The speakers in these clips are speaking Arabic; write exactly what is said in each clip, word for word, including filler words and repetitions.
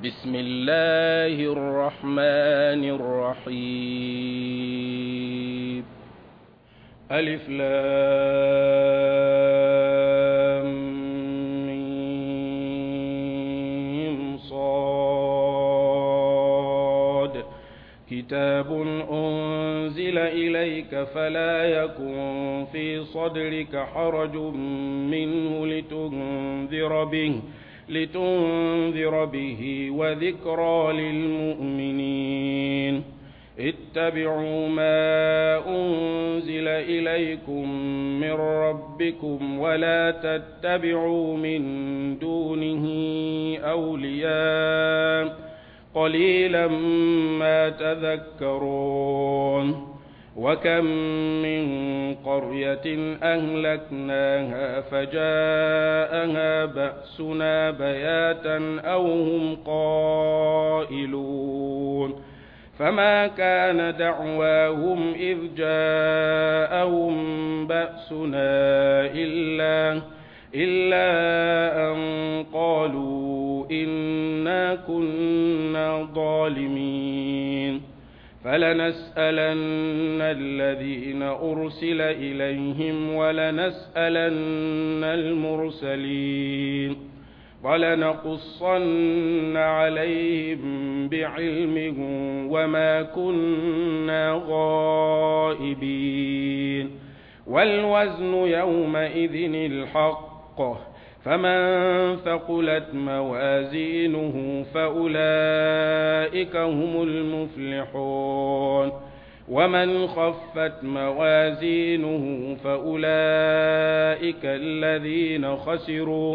بسم الله الرحمن الرحيم. ألف لام ميم صاد. كتاب أنزل إليك فلا يكن في صدرك حرج منه لتنذر به لتنذر به وذكرى للمؤمنين. اتبعوا ما أنزل إليكم من ربكم ولا تتبعوا من دونه أولياء قليلا ما تذكرون. وكم من قرية أهلكناها فجاءها بأسنا بياتا أو هم قائلون. فما كان دعواهم إذ جاءهم بأسنا إلا إلا أن قالوا إنا كنا ظالمين. فلنسألن الذين أرسل إليهم ولنسألن المرسلين ولنقصن عليهم بعلم وما كنا غائبين. والوزن يومئذ الحق، فمن ثقلت موازينه فأولئك هم المفلحون. ومن خفت موازينه فأولئك الذين خسروا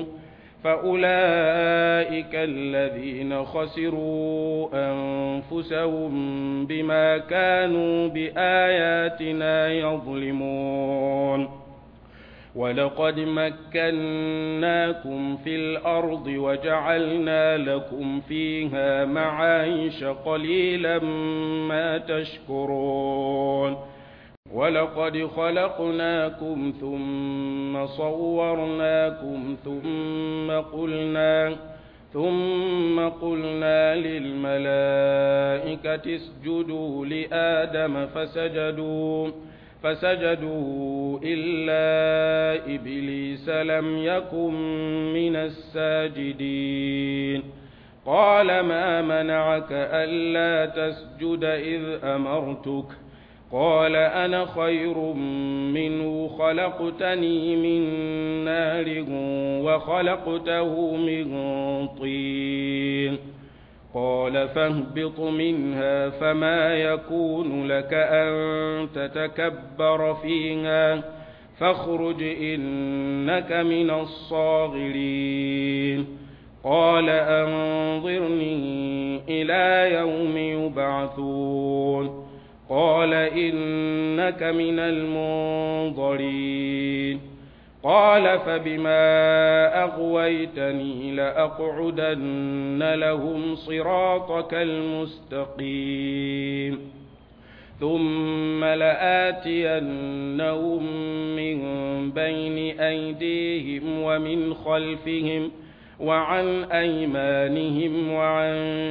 فأولئك الذين خسروا أنفسهم بما كانوا بآياتنا يظلمون. ولقد مكناكم في الأرض وجعلنا لكم فيها معايش قليلا ما تشكرون. ولقد خلقناكم ثم صورناكم ثم قلنا ثم قلنا للملائكة اسجدوا لآدم فسجدوا فسجدوا إلا إبليس لم يكن من الساجدين. قال ما منعك ألا تسجد إذ أمرتك؟ قال أنا خير منه خلقتني من نار وخلقته من طين. قال فاهبط منها فما يكون لك أن تتكبر فيها فاخرج إنك من الصاغرين. قال أنظرني إلى يوم يبعثون. قال إنك من المنظرين. قال فبما أغويتني لأقعدن لهم صراطك المستقيم ثم لآتينهم من بين أيديهم ومن خلفهم وعن أيمانهم وعن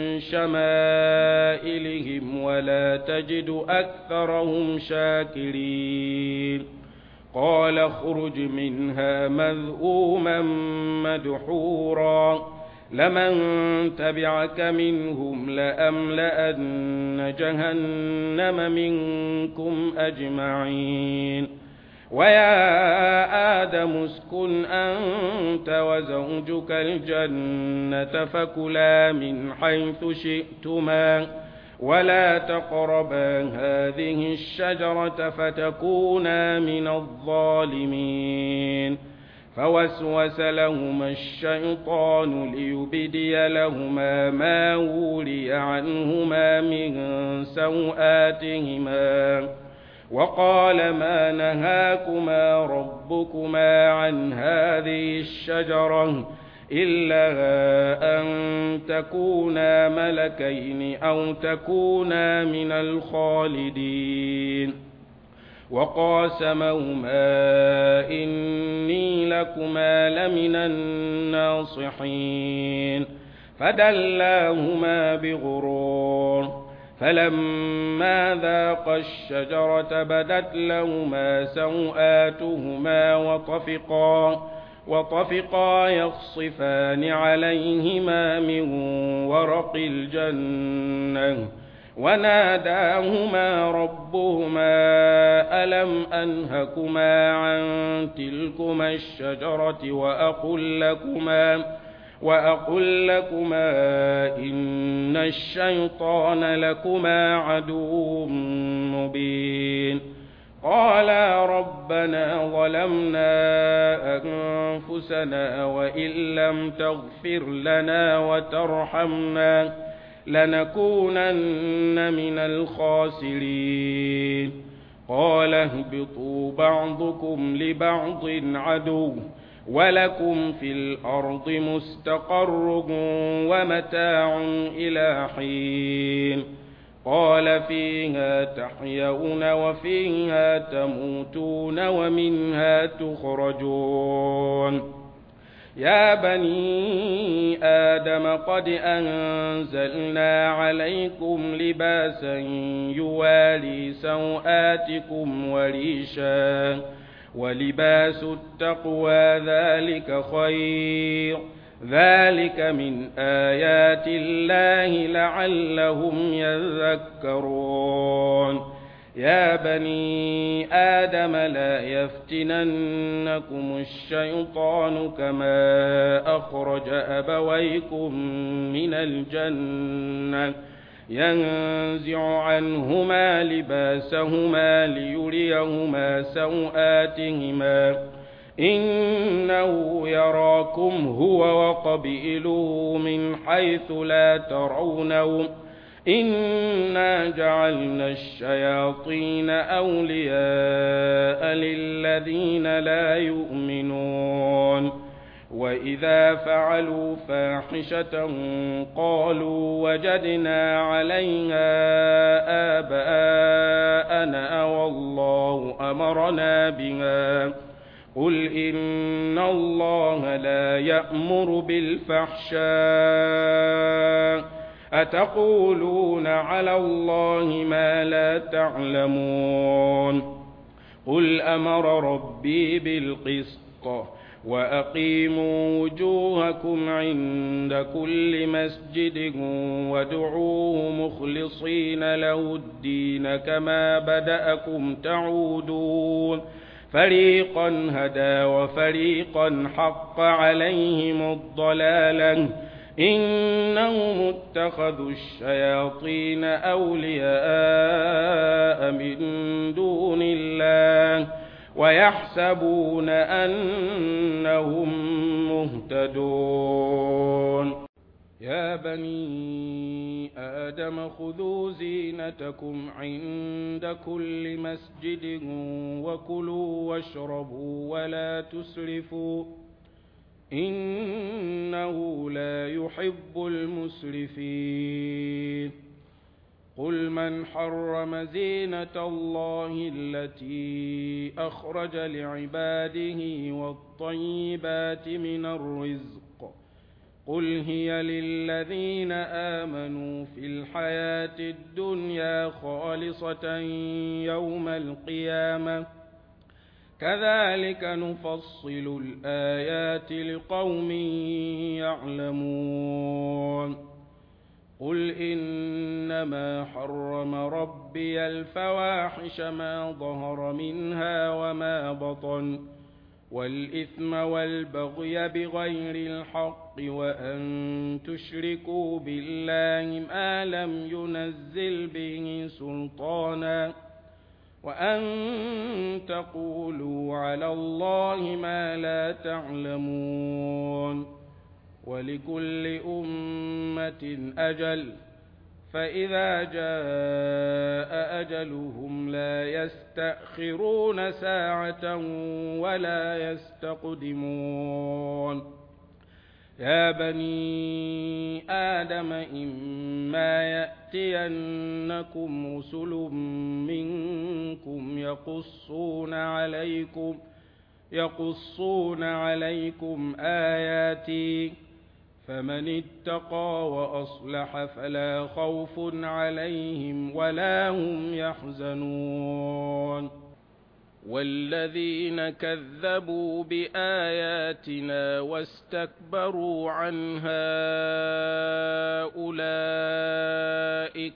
شمائلهم ولا تجد أكثرهم شاكرين. قال اخرج منها مذءوما مدحورا لمن تبعك منهم لأملأن جهنم منكم أجمعين. ويا آدم اسكن أنت وزوجك الجنة فكلا من حيث شئتما ولا تقربا هذه الشجرة فتكونا من الظالمين. فوسوس لهما الشيطان ليبدي لهما ما ولي عنهما من سوآتهما وقال ما نهاكما ربكما عن هذه الشجرة إلا أن تكونا ملكين أو تكونا من الخالدين. وقاسمهما إني لكما لمن الناصحين فدلاهما بغرور فلما ذاقا الشجرة بدت لهما سوآتهما وطفقا وطفقا يخصفان عليهما من ورق الجنة وناداهما ربهما ألم أنهكما عن تلكما الشجرة وأقل لكما وأقل لكما إن الشيطان لكما عدو مبين قالا ربنا ظلمنا أنفسنا وإن لم تغفر لنا وترحمنا لنكونن من الخاسرين قال اهبطوا بعضكم لبعض عدو ولكم في الأرض مستقر ومتاع إلى حين قال فيها تحيون وفيها تموتون ومنها تخرجون يا بني آدم قد أنزلنا عليكم لباسا يواري سوآتكم وريشا ولباس التقوى ذلك خير ذلك من آيات الله لعلهم يذكرون يا بني آدم لا يفتننكم الشيطان كما أخرج أبويكم من الجنة ينزع عنهما لباسهما ليريهما سوآتهما إنه يراكم هو وقبيله من حيث لا ترونهم إنا جعلنا الشياطين أولياء للذين لا يؤمنون وإذا فعلوا فاحشة قالوا وجدنا عليها آباءنا والله أمرنا بها قل إن الله لا يأمر بالفحشاء أتقولون على الله ما لا تعلمون قل أمر ربي بالقسط وأقيموا وجوهكم عند كل مسجد وادعوه مخلصين له الدين كما بدأكم تعودون فريقا هدى وفريقا حق عليهم الضلالة إنهم اتخذوا الشياطين أولياء من دون الله ويحسبون أنهم مهتدون يا بني آدم خذوا زينتكم عند كل مسجد وكلوا واشربوا ولا تسرفوا إنه لا يحب المسرفين قل من حرم زينة الله التي أخرج لعباده والطيبات من الرزق قل هي للذين آمنوا في الحياة الدنيا خالصة يوم القيامة كذلك نفصل الآيات لقوم يعلمون قل إنما حرم ربي الفواحش ما ظهر منها وما بطن والإثم والبغي بغير الحق وأن تشركوا بالله ما لم ينزل به سلطانا وأن تقولوا على الله ما لا تعلمون ولكل أمة أجل فإذا جاء أجلهم لا يستأخرون ساعة ولا يستقدمون يا بني آدم إما يأتينكم رسل منكم يقصون عليكم يقصون عليكم آياتي فمن اتقى وأصلح فلا خوف عليهم ولا هم يحزنون والذين كذبوا بآياتنا واستكبروا عنها أولئك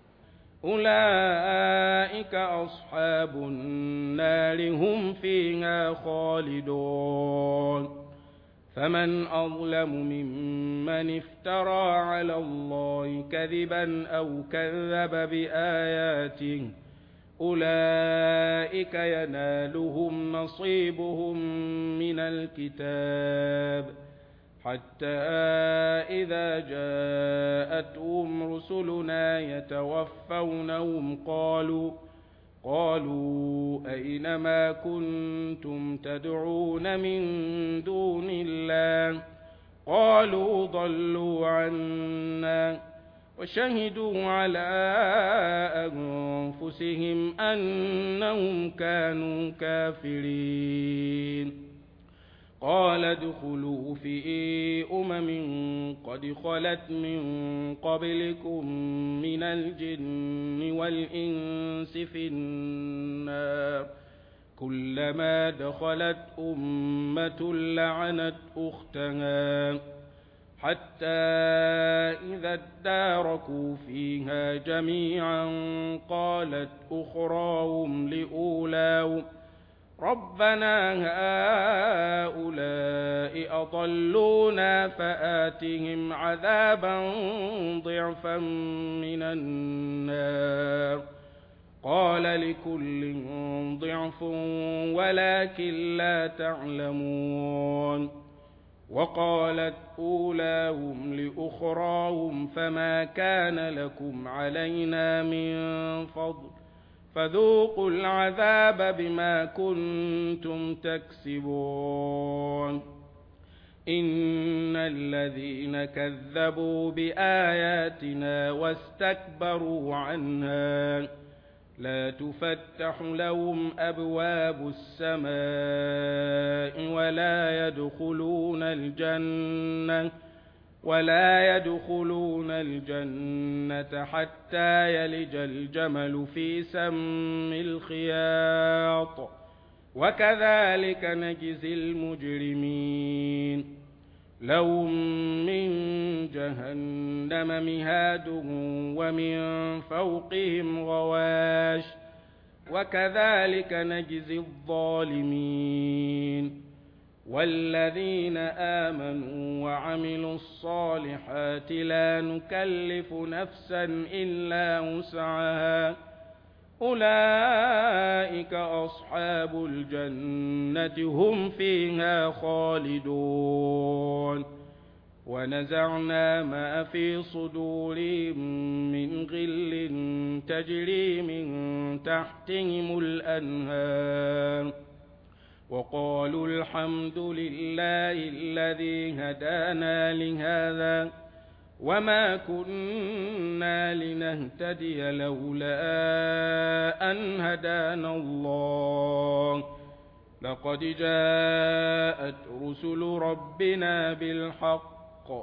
أولئك أصحاب النار هم فيها خالدون فمن أظلم ممن افترى على الله كذبا أو كذب بآياته أولئك ينالهم نصيبهم من الكتاب حتى إذا جاءتهم رسلنا يتوفونهم قالوا قالوا أين ما كنتم تدعون من دون الله قالوا ضلوا عنا وشهدوا على أنفسهم أنهم كانوا كافرين قال ادخلوا في أمم قد خلت من قبلكم من الجن والإنس في النار كلما دخلت أمة لعنت أختها حتى إذا اداركوا فيها جميعا قالت أخراهم لأولاهم ربنا هؤلاء أضلونا فآتهم عذابا ضعفا من النار قال لكل ضعف ولكن لا تعلمون وقالت أولاهم لأخراهم فما كان لكم علينا من فضل فذوقوا العذاب بما كنتم تكسبون إن الذين كذبوا بآياتنا واستكبروا عنها لا تفتح لهم أبواب السماء ولا يدخلون الجنة ولا يدخلون الجنة حتى يلج الجمل في سم الخياط وكذلك نجزي المجرمين لهم من جهنم مهاد ومن فوقهم غواش وكذلك نجزي الظالمين والذين آمنوا وعملوا الصالحات لا نكلف نفسا إلا وسعها أولئك أصحاب الجنة هم فيها خالدون ونزعنا ما في صدورهم من غل تجري من تحتهم الأنهار وقالوا الحمد لله الذي هدانا لهذا وما كنا لنهتدي لولا أن هدانا الله لقد جاءت رسل ربنا بالحق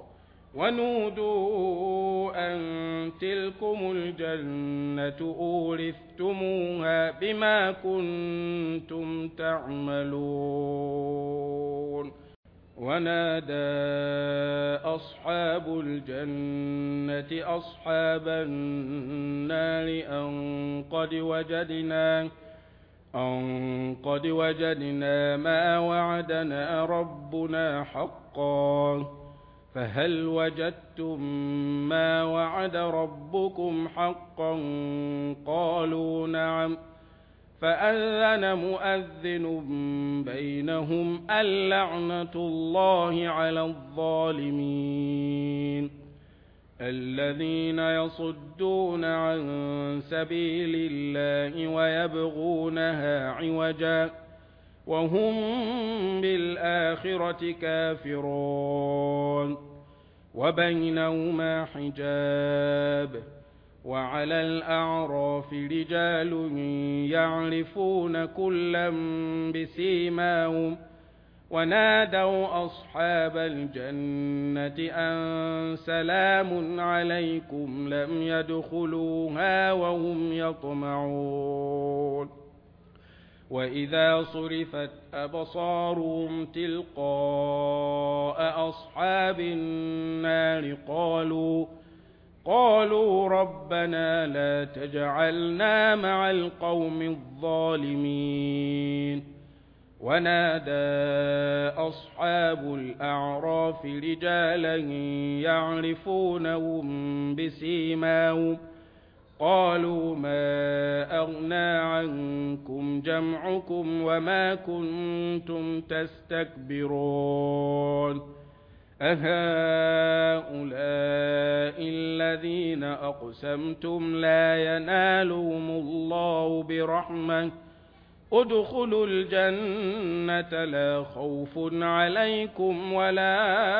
ونودوا أن تلكم الجنة أورثتموها بما كنتم تعملون ونادى أصحاب الجنة أصحاب النار أن قد وجدنا أن قد وجدنا ما وعدنا ربنا حقا فهل وجدتم ما وعد ربكم حقا قالوا نعم فأذن مؤذن بينهم اللعنة الله على الظالمين الذين يصدون عن سبيل الله ويبغونها عوجا وهم بالآخرة كافرون وبينهما حجاب وعلى الأعراف رجال يعرفون كلا بسيماهم ونادوا أصحاب الجنة أن سلام عليكم لم يدخلوها وهم يطمعون وإذا صرفت أبصارهم تلقاء أصحاب النار قالوا قالوا ربنا لا تجعلنا مع القوم الظالمين ونادى أصحاب الأعراف رجالا يعرفونهم بسيماهم قالوا ما أغنى عنكم جمعكم وما كنتم تستكبرون أهؤلاء الذين أقسمتم لا ينالهم الله برحمة ادخلوا الجنة لا خوف عليكم ولا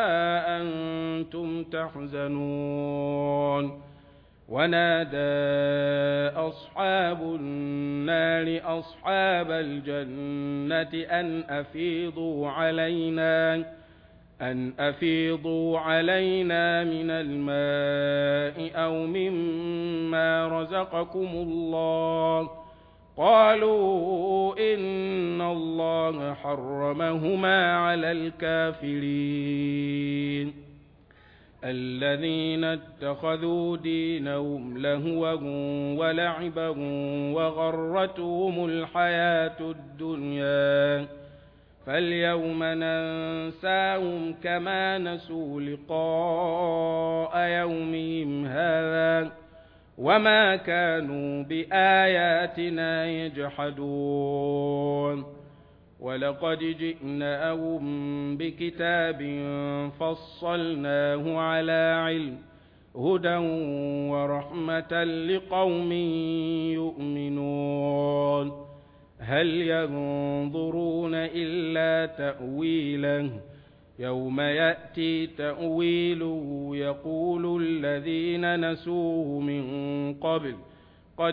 أنتم تحزنون ونادى أصحاب النار أصحاب الجنة أن أفيضوا علينا أن أفيضوا علينا من الماء أو مما رزقكم الله قالوا إن الله حرمهما على الكافرين الذين اتخذوا دينهم لهوا ولعبا وغرتهم الحياة الدنيا فاليوم ننساهم كما نسوا لقاء يومهم هذا وما كانوا بآياتنا يجحدون ولقد جئناهم بكتاب فصلناه على علم هدى ورحمة لقوم يؤمنون هل ينظرون إلا تأويله يوم يأتي تأويله يقول الذين نسوه من قبل قد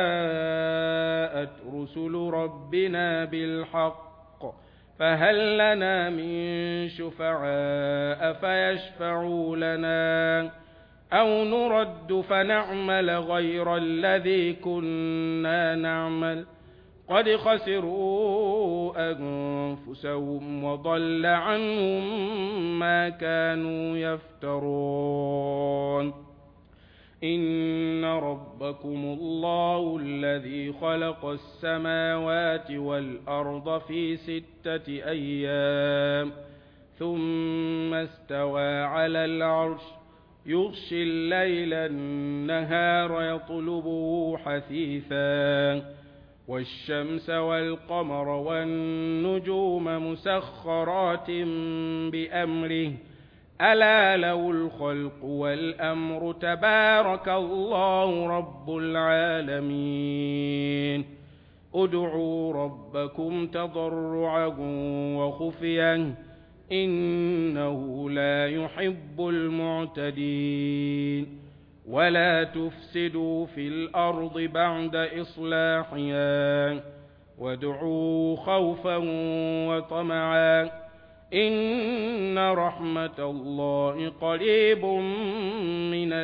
جاءت رسل ربنا بالحق فهل لنا من شفعاء فيشفعوا لنا أو نرد فنعمل غير الذي كنا نعمل قد خسروا أنفسهم وضل عنهم ما كانوا يفترون إن ربكم الله الذي خلق السماوات والأرض في ستة أيام ثم استوى على العرش يغشي الليل النهار يطلبه حثيثا والشمس والقمر والنجوم مسخرات بأمره ألا له الخلق والأمر تبارك الله رب العالمين ادعوا ربكم تضرعا وخفيا إنه لا يحب المعتدين ولا تفسدوا في الأرض بعد إصلاحها وادعوا خوفا وطمعا إن رحمة الله قريب من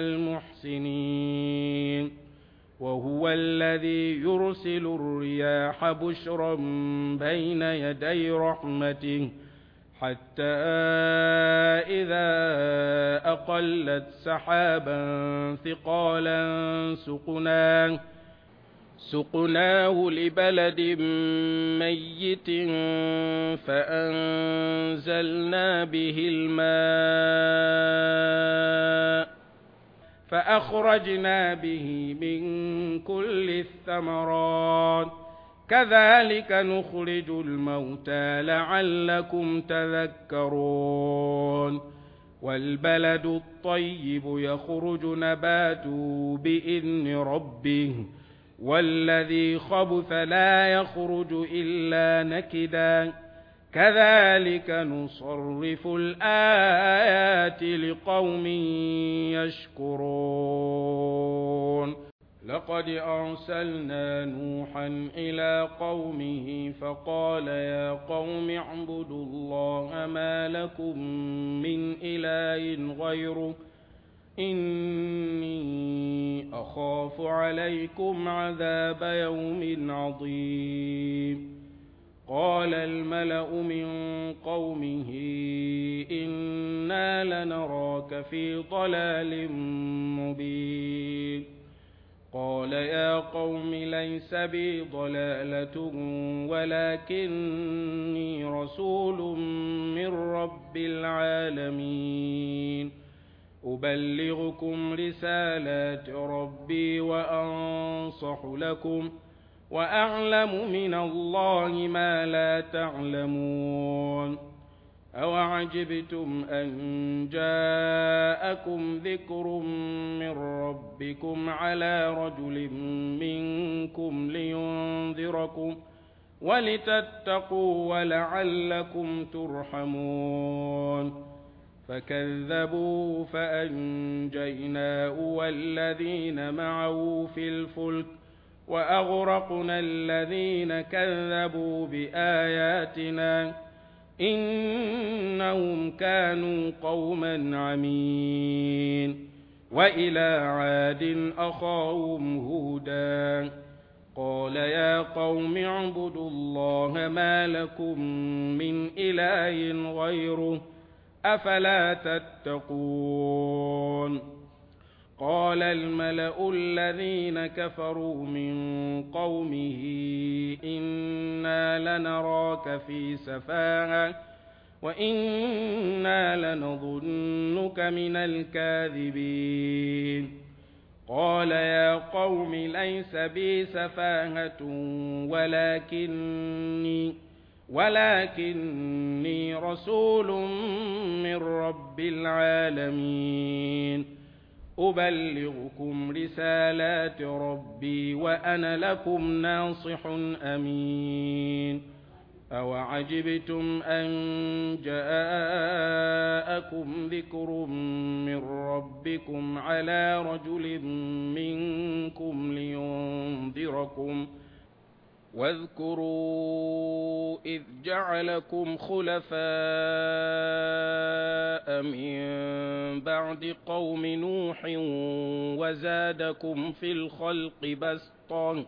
المحسنين وهو الذي يرسل الرياح بشرا بين يدي رحمته حتى إذا أقلت سحابا ثقالا سقناه سقناه لبلد ميت فأنزلنا به الماء فأخرجنا به من كل الثمرات كذلك نخرج الموتى لعلكم تذكرون والبلد الطيب يخرج نباته بإذن ربه والذي خبث لا يخرج إلا نكدا كذلك نصرف الآيات لقوم يشكرون لقد أرسلنا نوحا إلى قومه فقال يا قوم اعبدوا الله ما لكم من إله غيره إني أخاف عليكم عذاب يوم عظيم قال الملأ من قومه إنا لنراك في ضلال مبين قال يا قوم ليس بي ضلالة ولكني رسول من رب العالمين أبلغكم رسالات ربي وأنصح لكم وأعلم من الله ما لا تعلمون أوعجبتم أن جاءكم ذكر من ربكم على رجل منكم لينذركم ولتتقوا ولعلكم ترحمون فكذبوا فأنجيناه والذين معه في الفلك وأغرقنا الذين كذبوا بآياتنا إنهم كانوا قوما عمين وإلى عاد أخاهم هودا قال يا قوم اعبدوا الله ما لكم من إله غيره أفلا تتقون قال الملأ الذين كفروا من قومه إنا لنراك في سفاهة وإنا لنظنك من الكاذبين قال يا قوم ليس بي سفاهة ولكني ولكني رسول من رب العالمين أبلغكم رسالات ربي وأنا لكم ناصح أمين أوعجبتم أن جاءكم ذكر من ربكم على رجل منكم لينذركم واذكروا إذ جعلكم خلفاء من بعد قوم نوح وزادكم في الخلق بسطا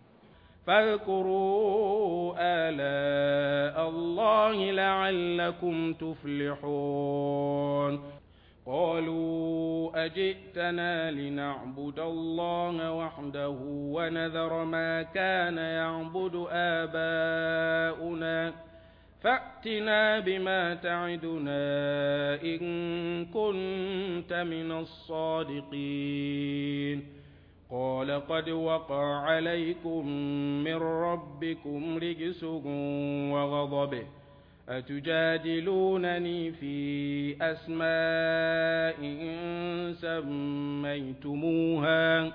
فاذكروا آلاء الله لعلكم تفلحون قالوا أجئتنا لنعبد الله وحده ونذر ما كان يعبد آباؤنا فأتنا بما تعدنا إن كنت من الصادقين قال قد وقع عليكم من ربكم رجس وغضب أتجادلونني في أسماء سميتموها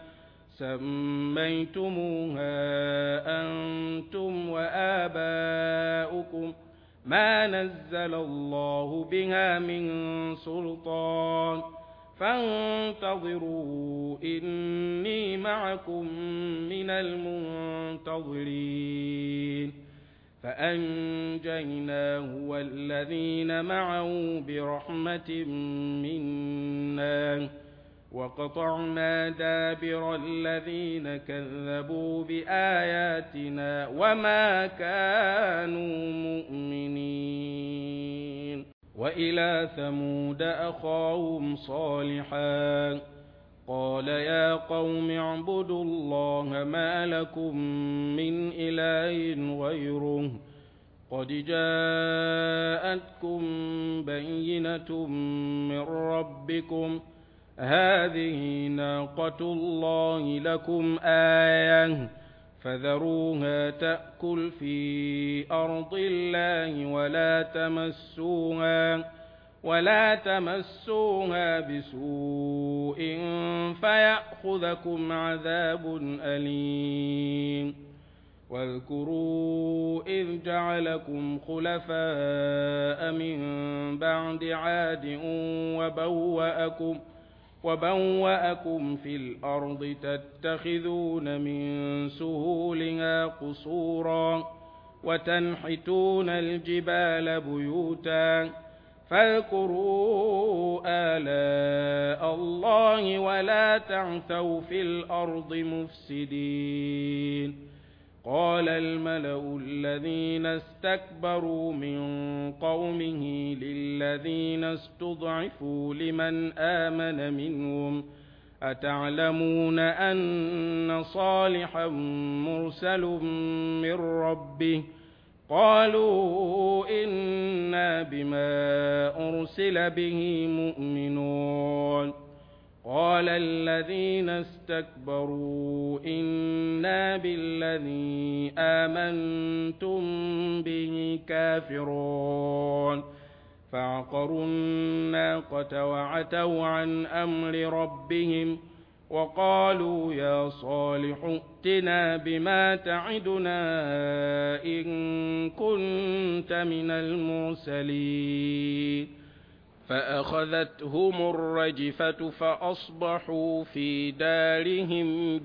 سميتموها أنتم وآباؤكم ما نزل الله بها من سلطان فانتظروا إني معكم من المنتظرين فأنجيناه والذين معه برحمة منا وقطعنا دابر الذين كذبوا بآياتنا وما كانوا مؤمنين وإلى ثمود أخاهم صالحا قال يا قوم اعبدوا الله ما لكم من إله غيره قد جاءتكم بينة من ربكم هذه ناقة الله لكم آية فذروها تأكل في أرض الله ولا تمسوها ولا تمسوها بسوء فيأخذكم عذاب أليم واذكروا إذ جعلكم خلفاء من بعد عاد وبوأكم وبوأكم في الأرض تتخذون من سهولها قصورا وتنحتون الجبال بيوتا فاذكروا آلاء الله ولا تعثوا في الأرض مفسدين. قال الملأ الذين استكبروا من قومه للذين استضعفوا لمن آمن منهم أتعلمون أن صالحا مرسل من ربه قالوا إنا بما أرسل به مؤمنون. قال الذين استكبروا إنا بالذي آمنتم به كافرون فعقروا الناقة وعتوا عن أمر ربهم وقالوا يا صالح ائتنا بما تعدنا إن كنت من المرسلين. فأخذتهم الرجفة فأصبحوا في دارهم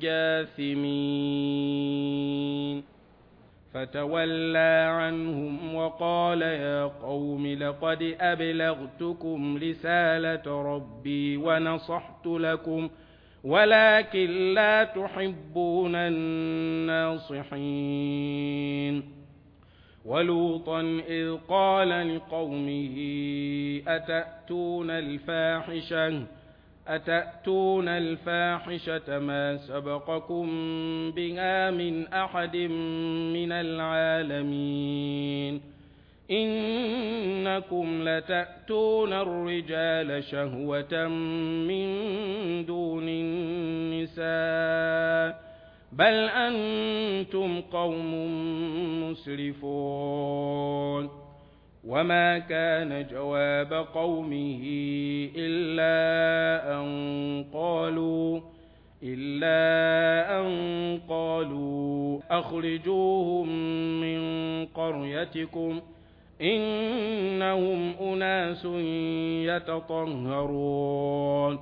جاثمين. فتولى عنهم وقال يا قوم لقد أبلغتكم رسالة ربي ونصحت لكم ولكن لا تحبون الناصحين. ولوطا إذ قال لقومه أتأتون الفاحشة أتأتون الفاحشة ما سبقكم بها من أحد من العالمين إنكم لتأتون الرجال شهوة من دون النساء بل أنتم قوم مسرفون. وما كان جواب قومه إلا أن قالوا إلا أن قالوا أخرجوهم من قريتكم إنهم أناس يتطهرون.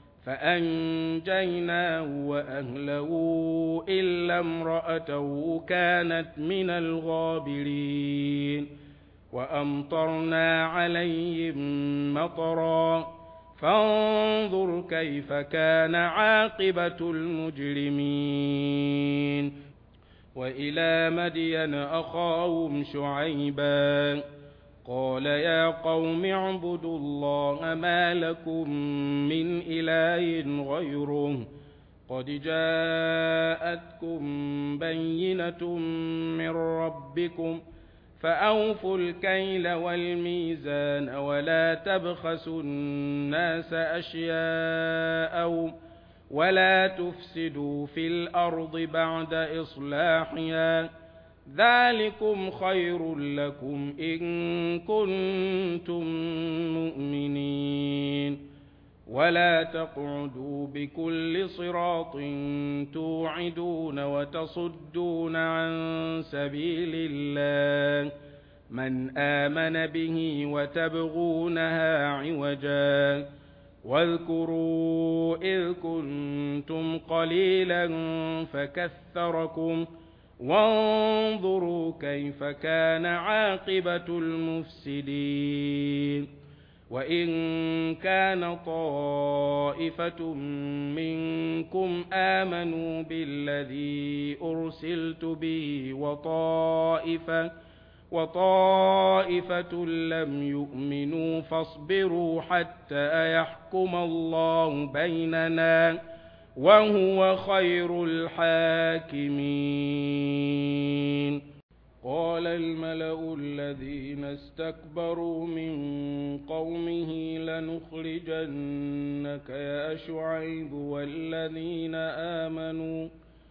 فأنجيناه وأهله إلا امرأته كانت من الغابرين. وأمطرنا عليهم مطرا فانظر كيف كان عاقبة المجرمين. وإلى مدين أخاهم شعيبا قال يا قوم اعبدوا الله ما لكم من إله غيره قد جاءتكم بينة من ربكم فأوفوا الكيل والميزان ولا تبخسوا الناس أشياءهم ولا تفسدوا في الأرض بعد إصلاحها ذلكم خير لكم إن كنتم مؤمنين. ولا تقعدوا بكل صراط توعدون وتصدون عن سبيل الله من آمن به وتبغونها عوجا واذكروا إذ كنتم قليلا فكثركم وانظروا كيف كان عاقبة المفسدين. وإن كان طائفة منكم آمنوا بالذي أرسلت به وطائفة وطائفة لم يؤمنوا فاصبروا حتى يحكم الله بيننا وهو خير الحاكمين. قال الملأ الذين استكبروا من قومه لنخرجنك يا شعيب والذين آمنوا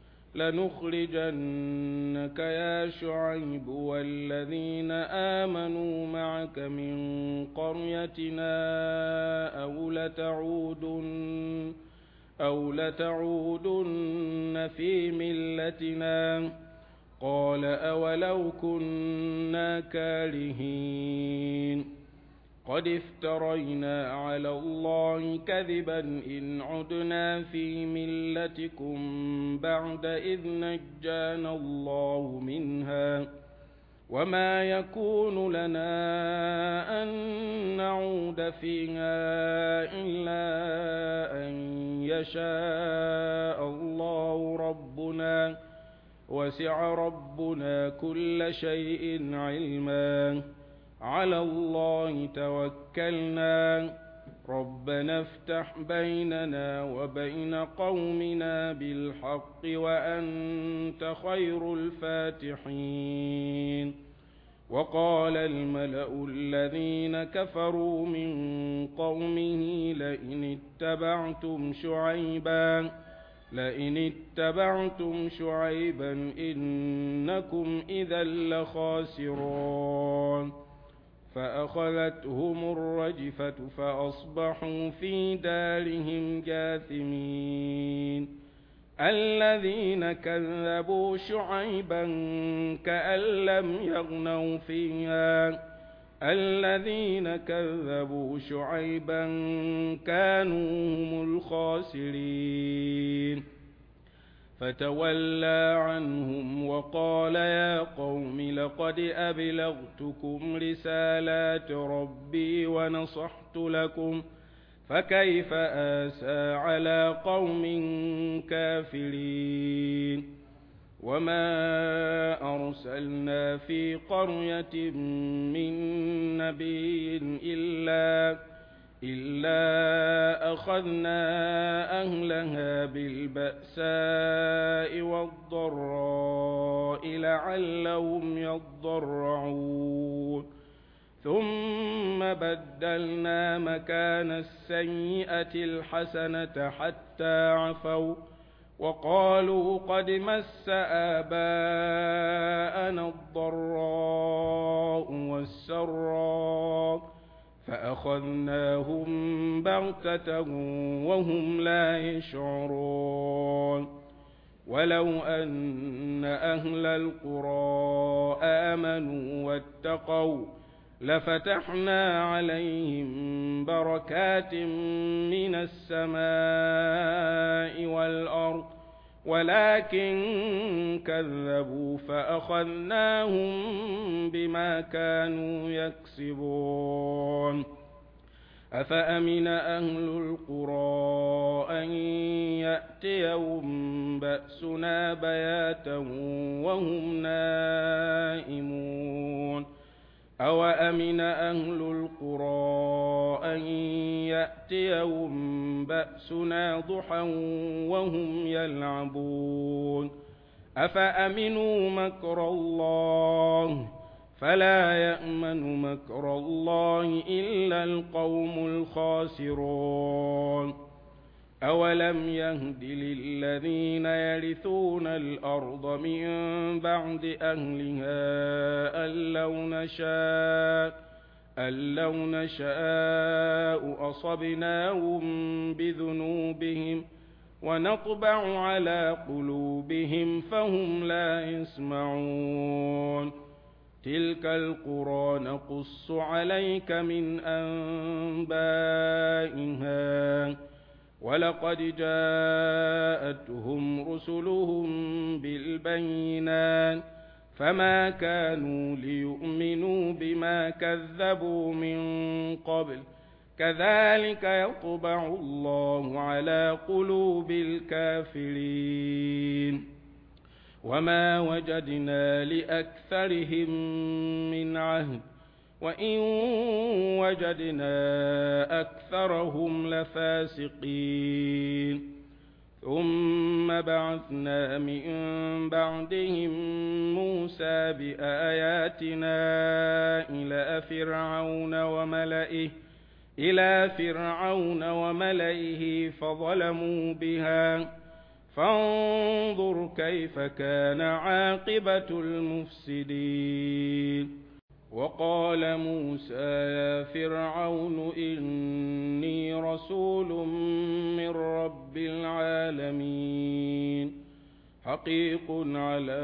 لنخرجنك يا شعيب والذين آمنوا معك من قريتنا أو لتعودن أو لتعودن في ملتنا قال أولو كنا كارهين. قد افترينا على الله كذبا إن عدنا في ملتكم بعد إذ نجانا الله منها وما يكون لنا أن نعود فيها إلا أن يشاء الله ربنا وسع ربنا كل شيء علما على الله توكلنا ربنا افتح بيننا وبين قومنا بالحق وأنت خير الفاتحين وقال الملأ الذين كفروا من قومه لئن اتبعتم شعيبا لئن اتبعتم شعيبا إنكم إذا لخاسرون فأخذتهم الرجفة فأصبحوا في دارهم جاثمين الذين كذبوا شعيبا كأن لم يغنوا فيها الذين كذبوا شعيبا كانوا هم الخاسرين فتولى عنهم وقال يا قوم لقد أبلغتكم رسالات ربي ونصحت لكم فكيف آسى على قوم كافرين وما أرسلنا في قرية من نبي إلا إلا أخذنا أهلها بالبأساء والضراء لعلهم يضرعون ثم بدلنا مكان السيئة الحسنة حتى عفوا وقالوا قد مس آباءنا الضراء والسراء فأخذناهم بغتة وهم لا يشعرون ولو أن أهل القرى آمنوا واتقوا لفتحنا عليهم بركات من السماء والأرض ولكن كذبوا فأخذناهم بما كانوا يكسبون أفأمن أهل القرى أن يأتيهم بأسنا بياتا وهم نائمون أوأمن أهل القرى أن يأتيهم بأسنا ضحى وهم يلعبون أفأمنوا مكر الله فلا يأمن مكر الله إلا القوم الخاسرون أولم يهد للذين يرثون الأرض من بعد أهلها أن لو نشاء أن لو نشاء أصبناهم بذنوبهم ونطبع على قلوبهم فهم لا يسمعون تلك القرى نقص عليك من أنبائها ولقد جاءتهم رسلهم بالبينات فما كانوا ليؤمنوا بما كذبوا من قبل كذلك يطبع الله على قلوب الكافرين وما وجدنا لأكثرهم من عهد وإن وجدنا أكثرهم لفاسقين ثم بعثنا من بعدهم موسى بآياتنا إلى فرعون وملئه إلى فرعون وملئه فظلموا بها فانظر كيف كان عاقبة المفسدين وقال موسى يا فرعون إني رسول من رب العالمين حقيق على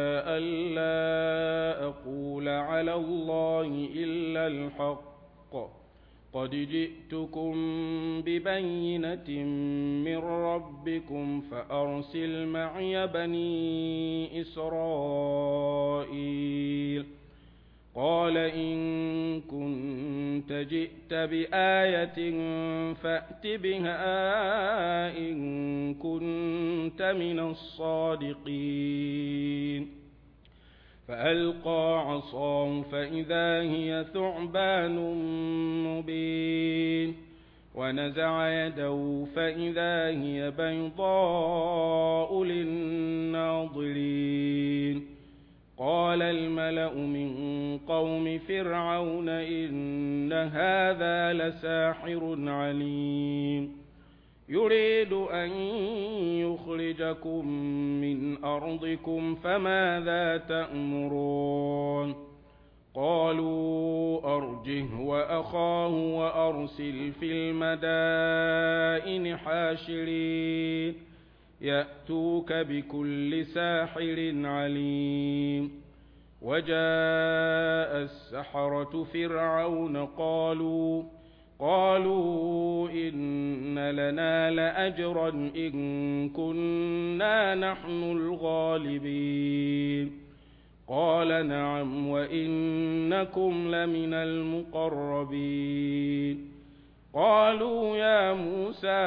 ألا أقول على الله إلا الحق قد جئتكم ببينة من ربكم فأرسل معي بني إسرائيل قال إن كنت جئت بآية فأت بها إن كنت من الصادقين فألقى عصاه فإذا هي ثعبان مبين ونزع يده فإذا هي بيضاء للناظرين قال الملأ من قوم فرعون إن هذا لساحر عليم يريد أن يخرجكم من أرضكم فماذا تأمرون قالوا أرجه وأخاه وأرسل في المدائن حاشرين يأتوك بكل ساحر عليم وجاء السحرة فرعون قالوا قالوا إن لنا لأجرا إن كنا نحن الغالبين قال نعم وإنكم لمن المقربين قالوا يا موسى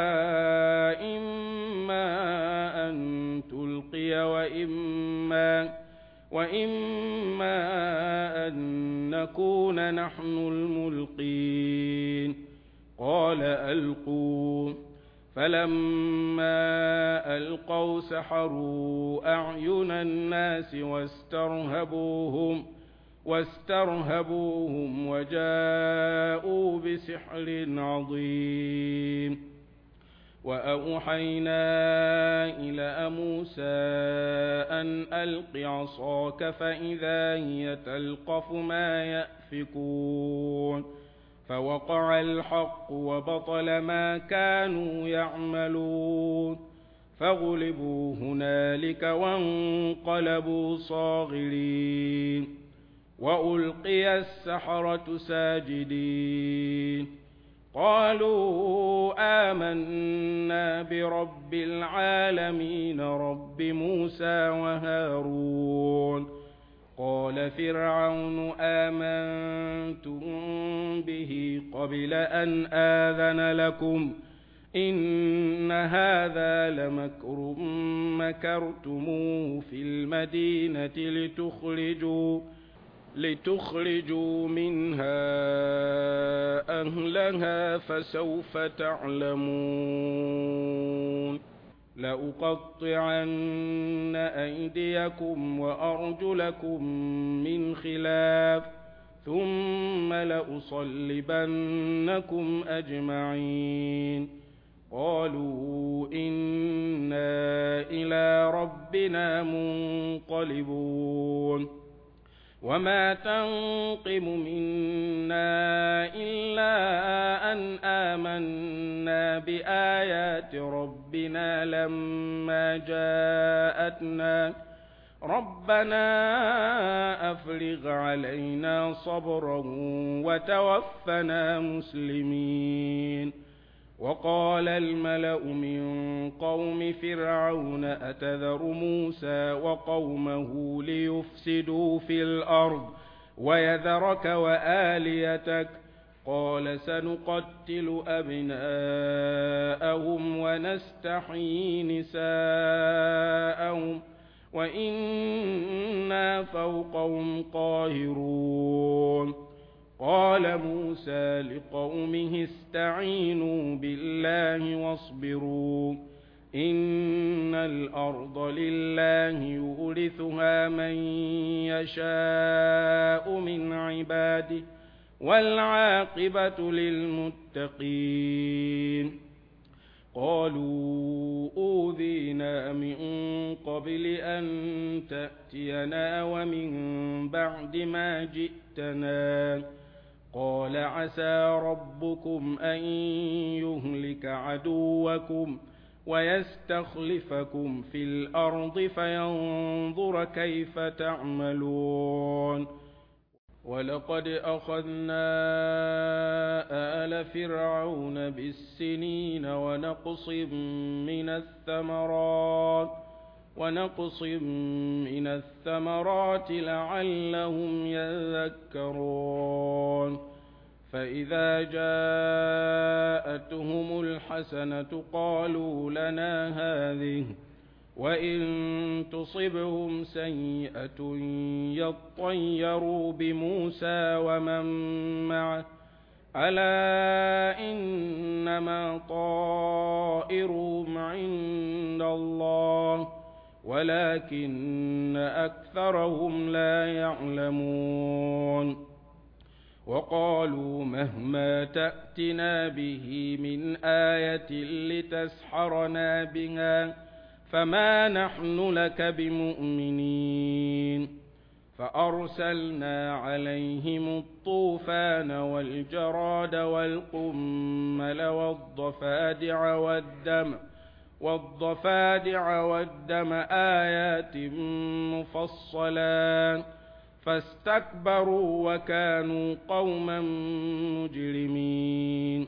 إما أن تلقي وإما وإما أن نكون نحن الملقين قال ألقوا فلما ألقوا سحروا أعين الناس واسترهبوهم واسترهبوهم وجاءوا بسحر عظيم وأوحينا إلى موسى أن ألق عصاك فإذا هي تلقف ما يأفكون فوقع الحق وبطل ما كانوا يعملون فغلبوا هنالك وانقلبوا صاغرين وألقي السحرة ساجدين قالوا آمنا برب العالمين رب موسى وهارون قال فرعون آمنتم به قبل أن آذن لكم إن هذا لمكر مكرتموه في المدينة لتخرجوا لتخرجوا منها أهلها فسوف تعلمون لأقطعن أيديكم وأرجلكم من خلاف ثم لأصلبنكم أجمعين قالوا إنا إلى ربنا منقلبون وما تنقم منا إلا أن آمنا بآيات ربنا لما جاءتنا ربنا أفرغ علينا صبرا وتوفنا مسلمين وقال الملأ من قوم فرعون أتذر موسى وقومه ليفسدوا في الأرض ويذرك وآليتك قال سنقتل أبناءهم ونستحيي نساءهم وإنا فوقهم قاهرون قال موسى لقومه استعينوا بالله واصبروا إن الأرض لله يورثها من يشاء من عباده والعاقبة للمتقين قالوا أوذينا من قبل أن تأتينا ومن بعد ما جئتنا قال عسى ربكم أن يهلك عدوكم ويستخلفكم في الأرض فينظر كيف تعملون ولقد أخذنا آل فرعون بالسنين ونقص من الثمرات ونقص من الثمرات لعلهم يذكرون فإذا جاءتهم الحسنة قالوا لنا هذه وإن تصبهم سيئة يطيروا بموسى ومن معه ألا إنما طائرهم عند الله ولكن أكثرهم لا يعلمون وقالوا مهما تأتنا به من آية لتسحرنا بها فما نحن لك بمؤمنين فأرسلنا عليهم الطوفان والجراد والقمل والضفادع والدم والضفادع والدم آيات مفصلات فاستكبروا وكانوا قوما مجرمين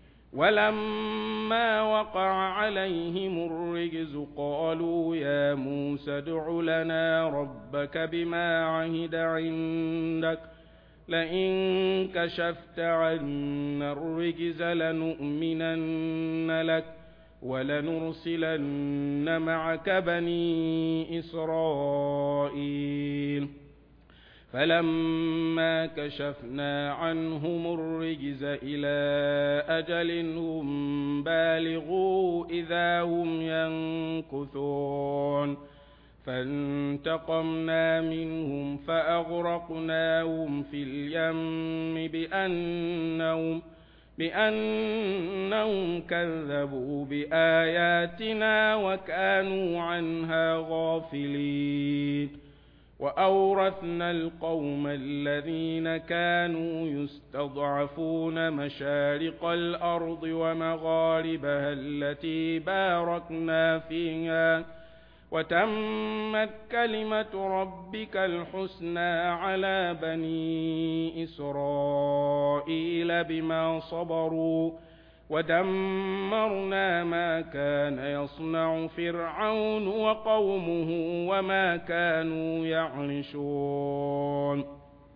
ولما وقع عليهم الرجز قالوا يا موسى ادع لنا ربك بما عهد عندك لئن كشفت عنا الرجز لنؤمنن لك ولنرسلن معك بني إسرائيل فلما كشفنا عنهم الرجز إلى أجل هم بالغوا إذا هم ينكثون فانتقمنا منهم فأغرقناهم في اليم بأنهم بأنهم كذبوا بآياتنا وكانوا عنها غافلين وأورثنا القوم الذين كانوا يستضعفون مشارق الأرض ومغاربها التي باركنا فيها وتمت كلمة ربك الحسنى على بني إسرائيل بما صبروا ودمرنا ما كان يصنع فرعون وقومه وما كانوا يعرشون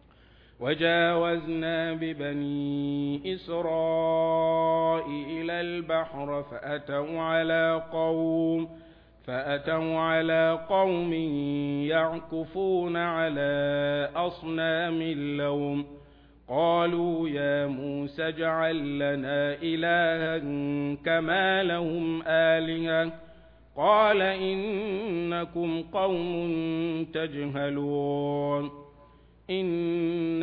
وجاوزنا ببني إسرائيل البحر فأتوا على قوم فأتوا على قوم يعكفون على أصنام لهم قالوا يا موسى اجعل لنا إلها كما لهم آلهة قال إنكم قوم تجهلون إن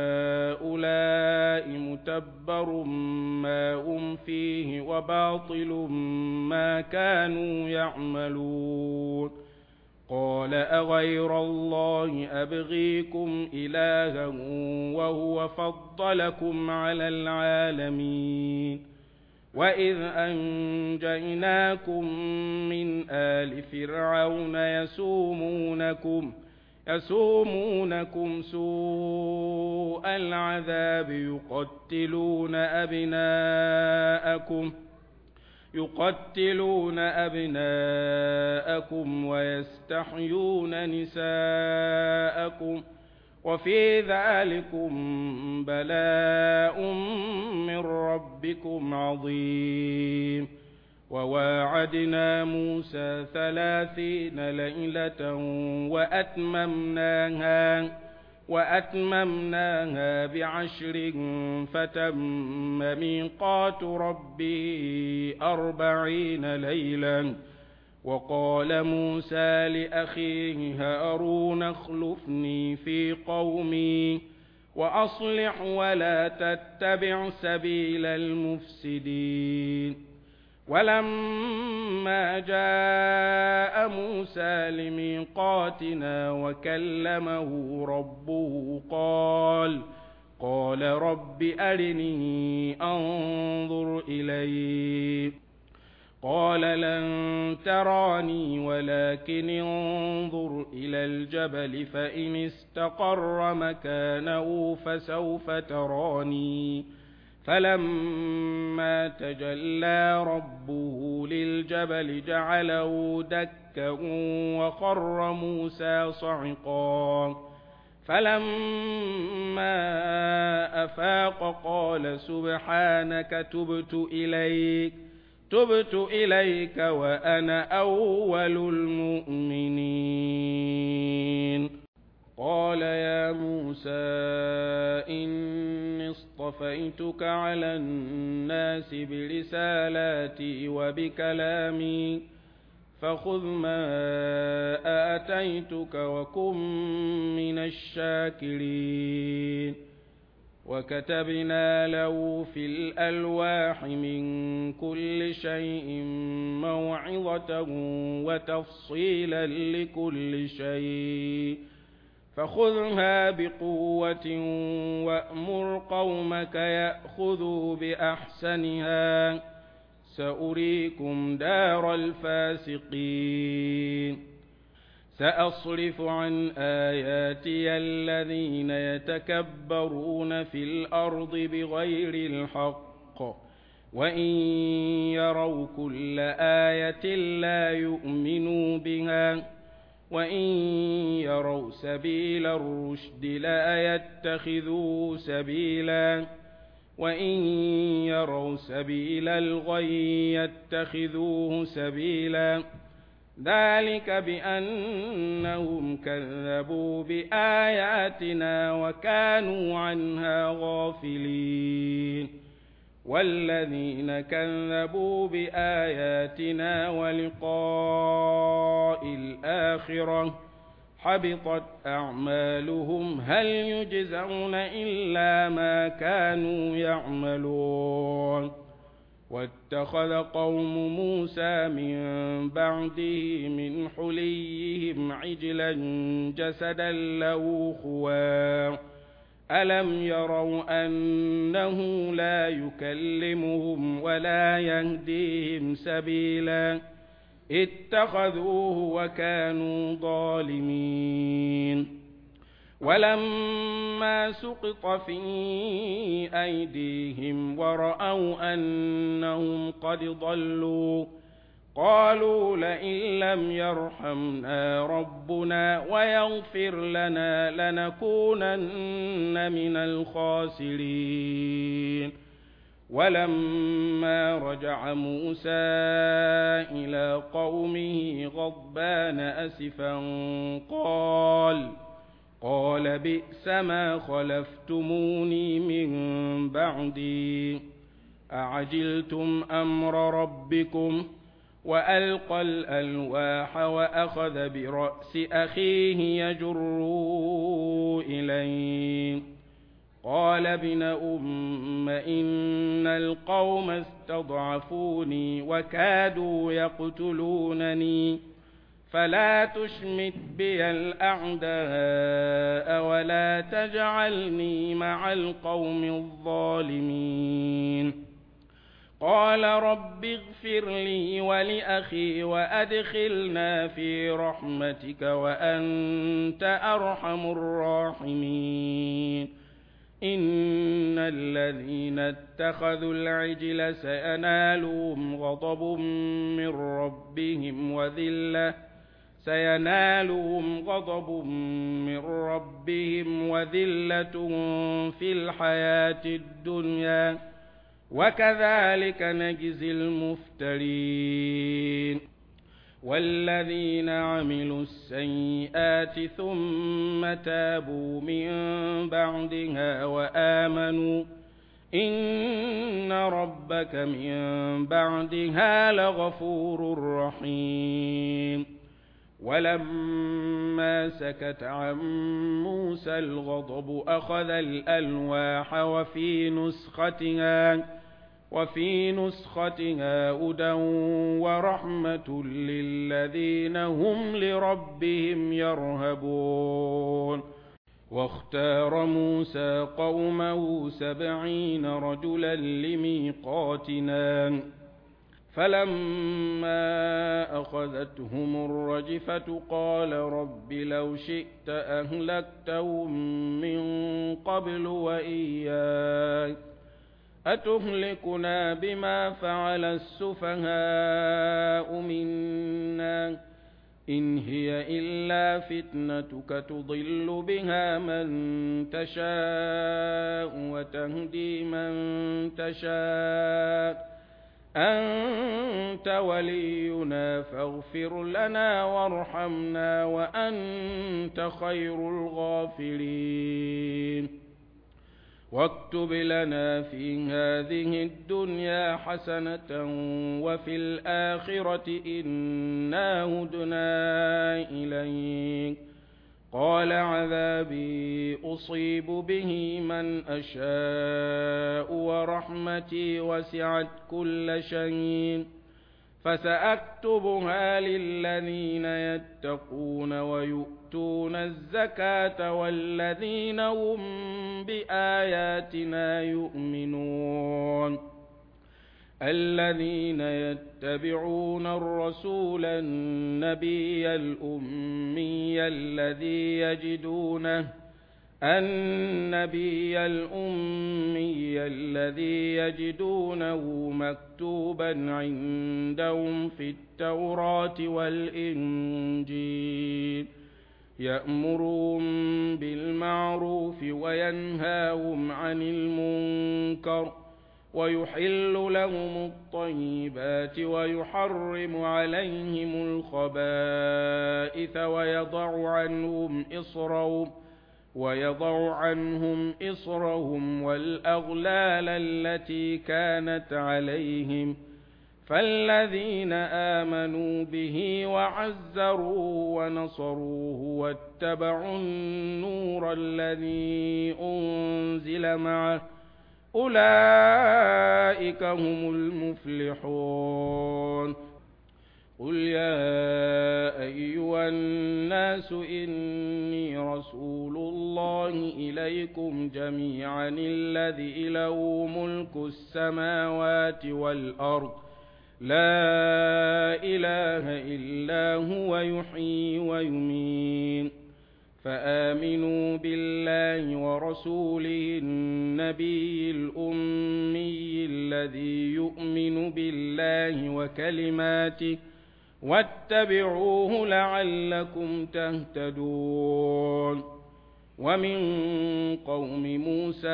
هؤلاء متبر ما هم فيه وباطل ما كانوا يعملون قال أغير الله أبغيكم إلها وهو فضلكم على العالمين وإذ أنجيناكم من آل فرعون يسومونكم يسومونكم سوء العذاب يقتلون أبناءكم يقتلون أبناءكم ويستحيون نساءكم وفي ذلكم بلاء من ربكم عظيم وواعدنا موسى ثلاثين ليلة وأتممناها وأتممناها بعشر فتم ميقات ربي أربعين ليلا وقال موسى لأخيه هارون اخلفني في قومي وأصلح ولا تتبع سبيل المفسدين ولما جاء موسى لميقاتنا وكلمه ربه قال قال رب أرني أنظر إليك قال لن تراني ولكن انظر إلى الجبل فإن استقر مكانه فسوف تراني فلما تجلى ربه للجبل جعله دكا وخر موسى صعقا فلما أفاق قال سبحانك تبت إليك تبت إليك وأنا أول المؤمنين قال يا موسى إني اصطفيتك على الناس برسالاتي وبكلامي فخذ ما آتيتك وكن من الشاكرين وكتبنا له في الألواح من كل شيء موعظة وتفصيلا لكل شيء فخذها بقوة وأمر قومك يأخذوا بأحسنها سأريكم دار الفاسقين سأصرف عن آياتي الذين يتكبرون في الأرض بغير الحق وإن يروا كل آية لا يؤمنوا بها وإن يروا سبيل الرشد لا يتخذوه سبيلا وإن يروا سبيل الغي يتخذوه سبيلا ذلك بأنهم كذبوا بآياتنا وكانوا عنها غافلين والذين كذبوا بآياتنا ولقاء الآخرة حبطت أعمالهم هل يجزون إلا ما كانوا يعملون واتخذ قوم موسى من بعده من حليهم عجلا جسدا له خوار ألم يروا أنه لا يكلمهم ولا يهديهم سبيلا اتخذوه وكانوا ظالمين ولما سقط في أيديهم ورأوا أنهم قد ضلوا قالوا لئن لم يرحمنا ربنا ويغفر لنا لنكونن من الخاسرين ولما رجع موسى إلى قومه غضبان أسفا قال قال بئس ما خلفتموني من بعدي أعجلتم أمر ربكم وألقى الألواح وأخذ برأس أخيه يجره إليه قال ابن أم إن القوم استضعفوني وكادوا يقتلونني فلا تشمت بي الأعداء ولا تجعلني مع القوم الظالمين قال رب اغفر لي ولأخي وأدخلنا في رحمتك وأنت أرحم الراحمين إن الذين اتخذوا العجل سينالهم غضب من ربهم وذلة سينالهم غضب من ربهم وذلة في الحياة الدنيا وكذلك نجزي المفترين والذين عملوا السيئات ثم تابوا من بعدها وآمنوا إن ربك من بعدها لغفور رحيم ولما سكت عن موسى الغضب أخذ الألواح وفي نسختها وفي نسختها هدى ورحمة للذين هم لربهم يرهبون واختار موسى قومه سبعين رجلا لميقاتنا فلما أخذتهم الرجفة قال رب لو شئت أهلكتهم من قبل وإياي أتهلكنا بما فعل السفهاء منا إن هي إلا فتنتك تضل بها من تشاء وتهدي من تشاء أنت ولينا فاغفر لنا وارحمنا وأنت خير الغافرين واكتب لنا في هذه الدنيا حسنة وفي الآخرة إنا هدنا إليك قال عذابي أصيب به من أشاء ورحمتي وسعت كل شيء فسأكتبها للذين يتقون ويؤتون الزكاة والذين هم بآياتنا يؤمنون الذين يتبعون الرسول النبي الأمي الذي يجدونه النبي الأمي الذي يجدونه مكتوبا عندهم في التوراة والإنجيل يأمرهم بالمعروف وينهاهم عن المنكر ويحل لهم الطيبات ويحرم عليهم الخبائث ويضع عنهم إصرهم ويضع عنهم إصرهم والأغلال التي كانت عليهم فالذين آمنوا به وعزروه ونصروه واتبعوا النور الذي أنزل معه أولئك هم المفلحون قل يا أيها الناس إني رسول الله إليكم جميعا الذي له ملك السماوات والأرض لا إله إلا هو يحيي ويميت فآمنوا بالله ورسوله النبي الأمي الذي يؤمن بالله وكلماته واتبعوه لعلكم تهتدون ومن قوم موسى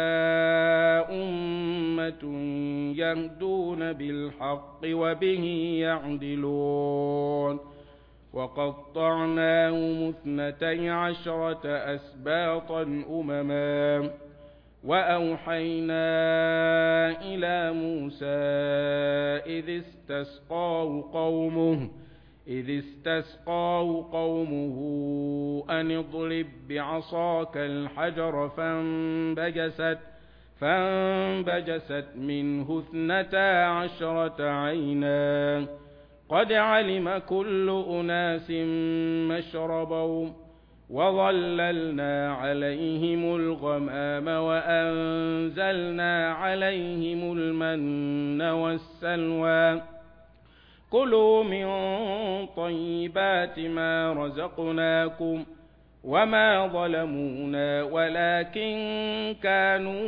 أمة يهدون بالحق وبه يعدلون وقطعناهم اثنتي عشرة أسباطا أمما وأوحينا إلى موسى إذ استسقاه قومه إذ استسقاه قومه أن اضرب بعصاك الحجر فانبجست فانبجست منه اثنتا عشرة عينا قد علم كل أناس مشربهم وظللنا عليهم الغمام وأنزلنا عليهم المن والسلوى كلوا من طيبات ما رزقناكم وما ظلمونا ولكن كانوا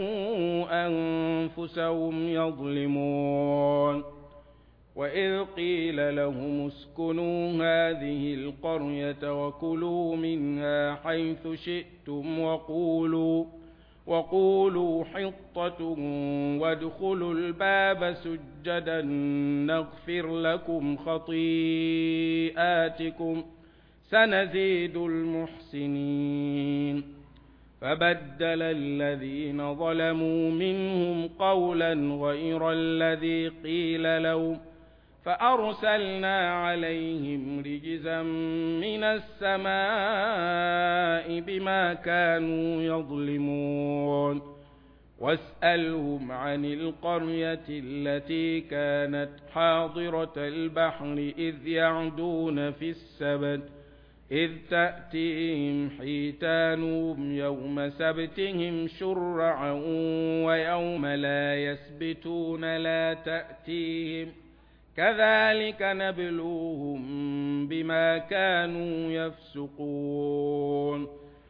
أنفسهم يظلمون وإذ قيل لهم اسكنوا هذه القرية وكلوا منها حيث شئتم وقولوا وقولوا حطة وادخلوا الباب سجدا نغفر لكم خطيئاتكم سنزيد المحسنين فبدل الذين ظلموا منهم قولا غير الذي قيل لهم فأرسلنا عليهم رجزا من السماء بما كانوا يظلمون واسألهم عن القرية التي كانت حاضرة البحر إذ يعدون في السبت إذ تأتيهم حيتانهم يوم سبتهم شرعا ويوم لا يسبتون لا تأتيهم كذلك نبلوهم بما كانوا يفسقون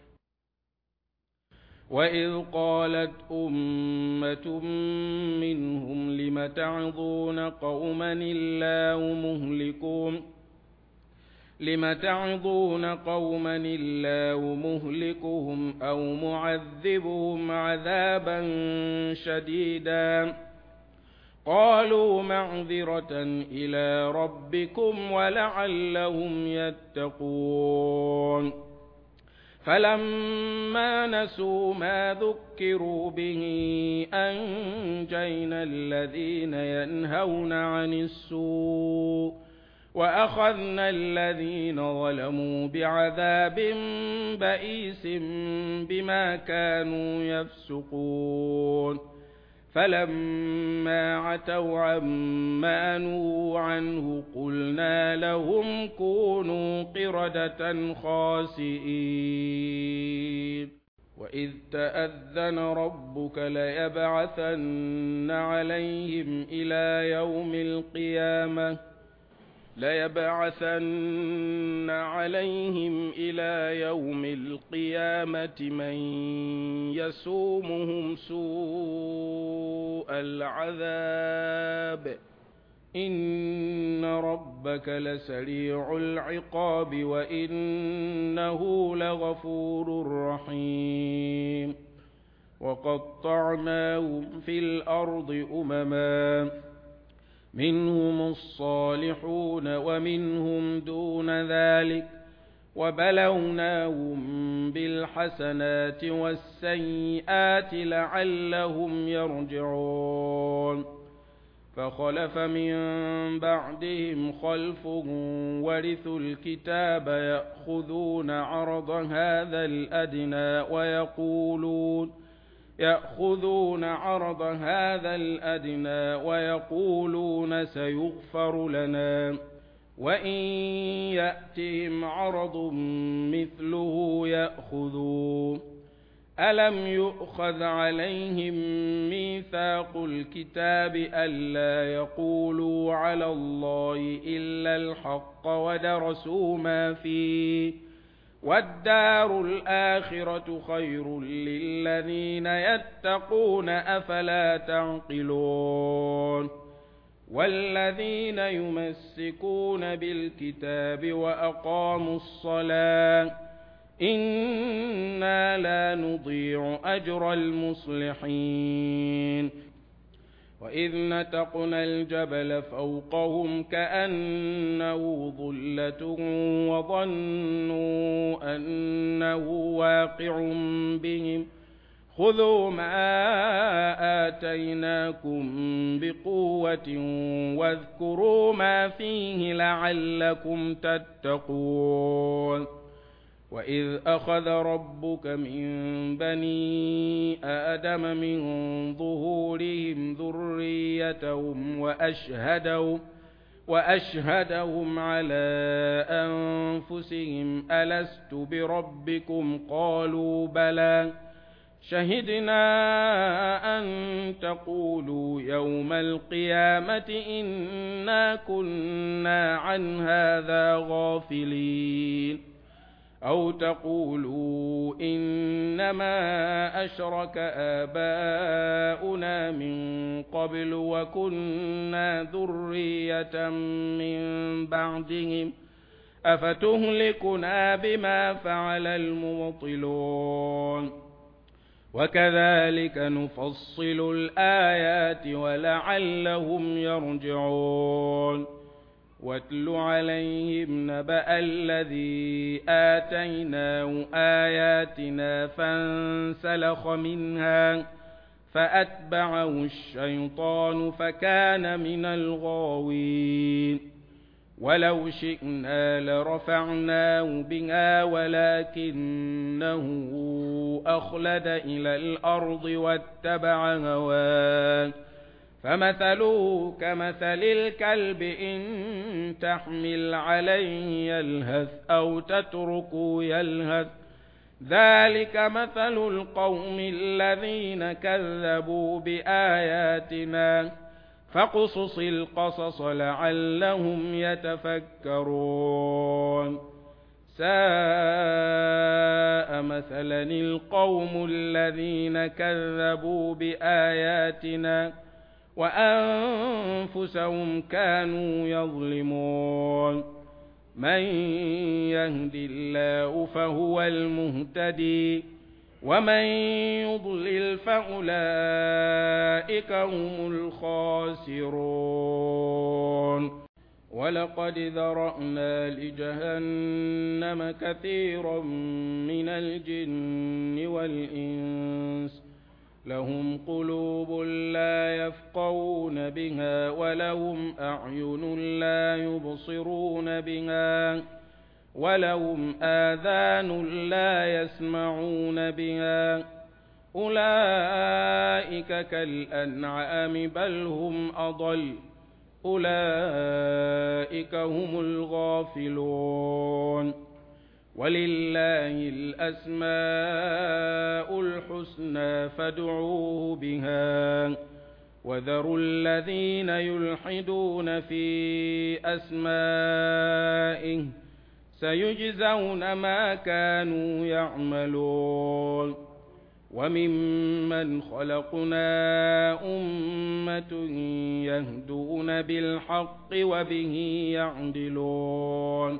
وإذ قالت أمة منهم لم تعظون قوما الله مهلكهم لم تعظون قوما الله مهلكهم أو معذبهم عذابا شديدا قالوا معذرة إلى ربكم ولعلهم يتقون فلما نسوا ما ذكروا به أنجينا الذين ينهون عن السوء وأخذنا الذين ظلموا بعذاب بئيس بما كانوا يفسقون فلما عتوا عما نهوا عنه قلنا لهم كونوا قردة خاسئين وإذ تأذن ربك ليبعثن عليهم إلى يوم القيامة ليبعثن عليهم إلى يوم القيامة من يسومهم سوء العذاب إن ربك لسريع العقاب وإنه لغفور رحيم وقطعناهم في الأرض أمما منهم الصالحون ومنهم دون ذلك وبلوناهم بالحسنات والسيئات لعلهم يرجعون فخلف من بعدهم خلف ورثوا الكتاب يأخذون عرض هذا الأدنى ويقولون يأخذون عرض هذا الأدنى ويقولون سيغفر لنا وإن يأتهم عرض مثله يأخذوه ألم يؤخذ عليهم ميثاق الكتاب ألا يقولوا على الله إلا الحق ودرسوا ما فيه والدار الآخرة خير للذين يتقون أفلا تعقلون والذين يمسكون بالكتاب وأقاموا الصلاة إنا لا نضيع أجر المصلحين وإذ نتقنا الجبل فوقهم كأنه ظلة وظنوا أنه واقع بهم خذوا ما آتيناكم بقوة واذكروا ما فيه لعلكم تتقون وإذ أخذ ربك من بني آدم من ظهورهم ذريتهم وأشهدهم وأشهدهم على أنفسهم ألست بربكم قالوا بلى شهدنا أن تقولوا يوم القيامة إنا كنا عن هذا غافلين أو تقولوا إنما أشرك آباؤنا من قبل وكنا ذرية من بعدهم أفتهلكنا بما فعل المبطلون وكذلك نفصل الآيات ولعلهم يرجعون واتل عليهم نبأ الذي آتيناه آياتنا فانسلخ منها فأتبعه الشيطان فكان من الغاوين ولو شئنا لرفعناه بها ولكنه أخلد إلى الأرض واتبع هواه فمثله كمثل الكلب إن تحمل عليه يلهث أو تتركه يلهث ذلك مثل القوم الذين كذبوا بآياتنا فاقصص القصص لعلهم يتفكرون ساء مثلا القوم الذين كذبوا بآياتنا وأنفسهم كانوا يظلمون من يهد الله فهو المهتدي ومن يضلل فأولئك هم الخاسرون ولقد ذرأنا لجهنم كثيرا من الجن والإنس لهم قلوب لا يفقهون بها ولهم أعين لا يبصرون بها ولهم آذان لا يسمعون بها أولئك كالأنعام بل هم أضل أولئك هم الغافلون ولله الأسماء الحسنى فادعوه بها وذروا الذين يلحدون في أسمائه سيجزون ما كانوا يعملون وممن خلقنا أمة يهدون بالحق وبه يعدلون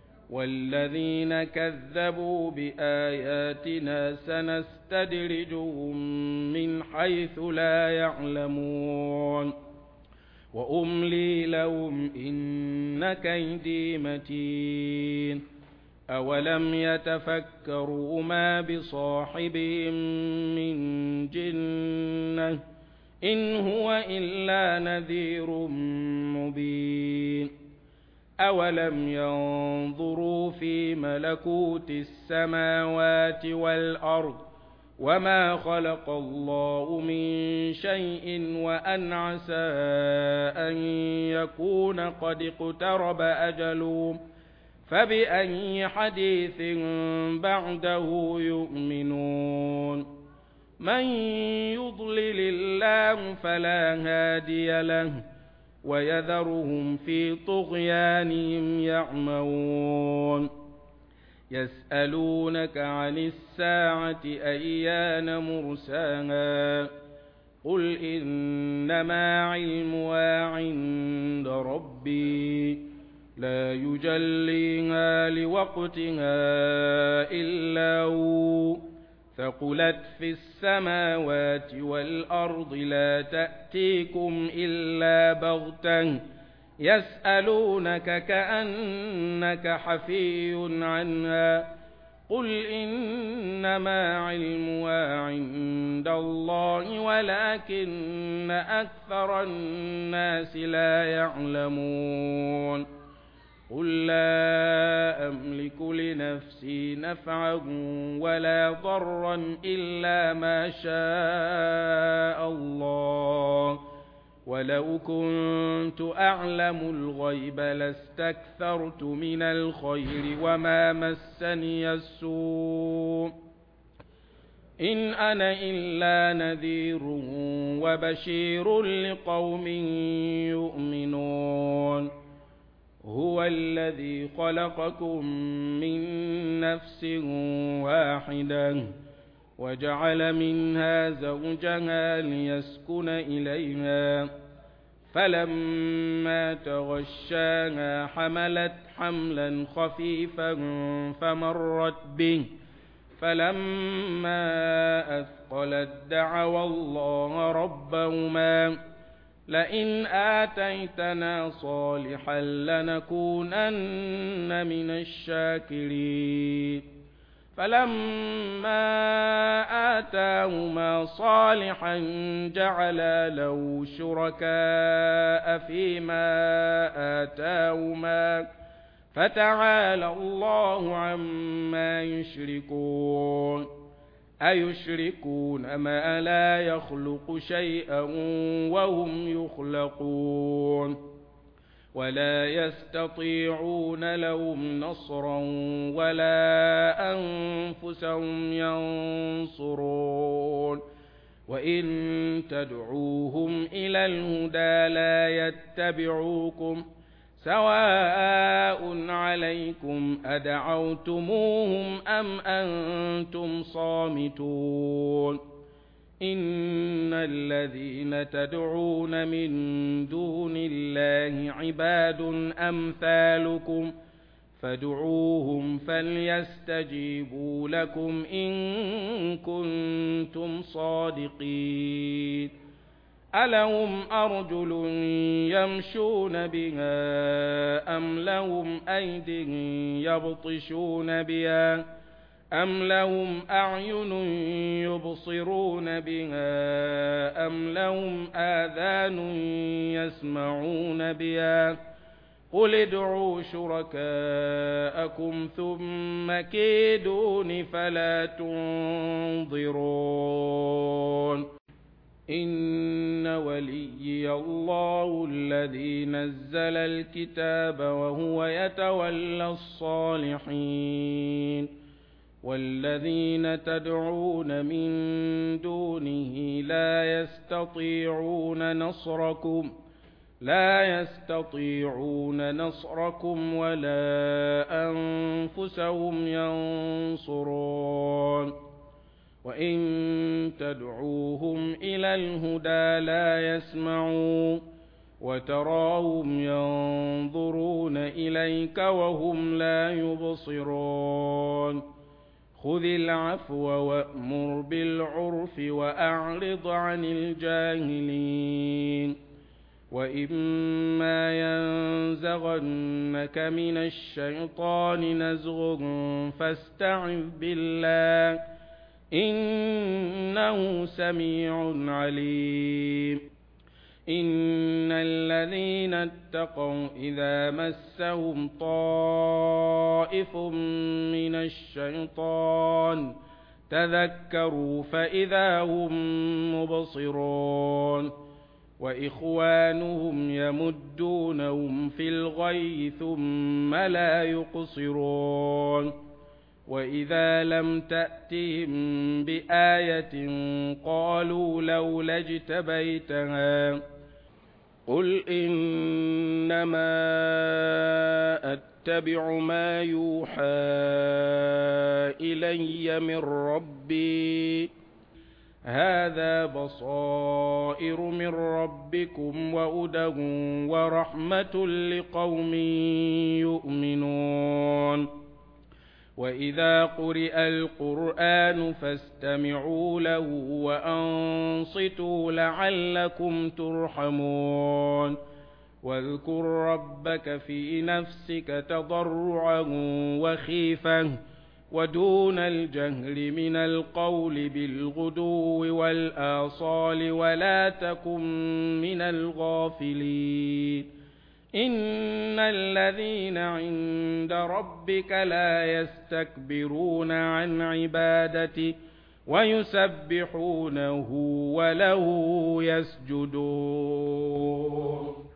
والذين كذبوا بآياتنا سنستدرجهم من حيث لا يعلمون وأملي لهم إن كيدي متين أولم يتفكروا ما بصاحبهم من جنة إن هو إلا نذير مبين أولم ينظروا في ملكوت السماوات والأرض وما خلق الله من شيء وأن عسى أن يكون قد اقترب أجلهم فبأي حديث بعده يؤمنون من يضلل الله فلا هادي له ويذرهم في طغيانهم يعمهون يسألونك عن الساعة أيان مرساها قل إنما علمها عند ربي لا يجليها لوقتها إلا هو ثقلت في السماوات والأرض لا تأتيكم إلا بغتة يسألونك كأنك حفي عنها قل إنما علمها عند الله ولكن أكثر الناس لا يعلمون قل لا أملك لنفسي نفعا ولا ضرا إلا ما شاء الله ولو كنت أعلم الغيب لاستكثرت من الخير وما مسني السوء إن أنا إلا نذير وبشير لقوم يؤمنون هو الذي خلقكم من نفس واحدة وجعل منها زوجها ليسكن إليها فلما تغشاها حملت حملا خفيفا فمرت به فلما أثقلت دعوا الله ربهما لئن آتيتنا صالحا لنكونن من الشاكرين فلما آتاهما صالحا جعلا له شركاء فيما آتاهما فتعالى الله عما يشركون أيشركون ما لا يخلق شيئا وهم يخلقون ولا يستطيعون لهم نصرا ولا أنفسهم ينصرون وإن تدعوهم إلى الهدى لا يتبعوكم سواء عليكم أدعوتموهم أم أنتم صامتون إن الذين تدعون من دون الله عباد أمثالكم فادعوهم فليستجيبوا لكم إن كنتم صادقين ألهم أرجل يمشون بها أم لهم أيد يبطشون بها أم لهم أعين يبصرون بها أم لهم آذان يسمعون بها قل ادعوا شركاءكم ثم كيدون فلا تنظرون إن وليي الله الذي نزل الكتاب وهو يتولى الصالحين والذين تدعون من دونه لا يستطيعون نصركم لا يستطيعون نصركم ولا أنفسهم ينصرون وإن تدعوهم إلى الهدى لا يسمعون وتراهم ينظرون إليك وهم لا يبصرون خذ العفو وأمر بالعرف وأعرض عن الجاهلين وإما ينزغنك من الشيطان نزغ فاستعذ بالله إنه سميع عليم إن الذين اتقوا إذا مسهم طائف من الشيطان تذكروا فإذا هم مبصرون وإخوانهم يمدونهم في الغي ثم لا يقصرون وإذا لم تأتهم بآية قالوا لولا اجتبيتها قل إنما أتبع ما يوحى إلي من ربي هذا بصائر من ربكم وهدى ورحمة لقوم يؤمنون وإذا قرئ القرآن فاستمعوا له وأنصتوا لعلكم ترحمون واذكر ربك في نفسك تضرعا وخيفة ودون الجهل من القول بالغدو والآصال ولا تكن من الغافلين إن الذين عند ربك لا يستكبرون عن عبادته ويسبحونه وله يسجدون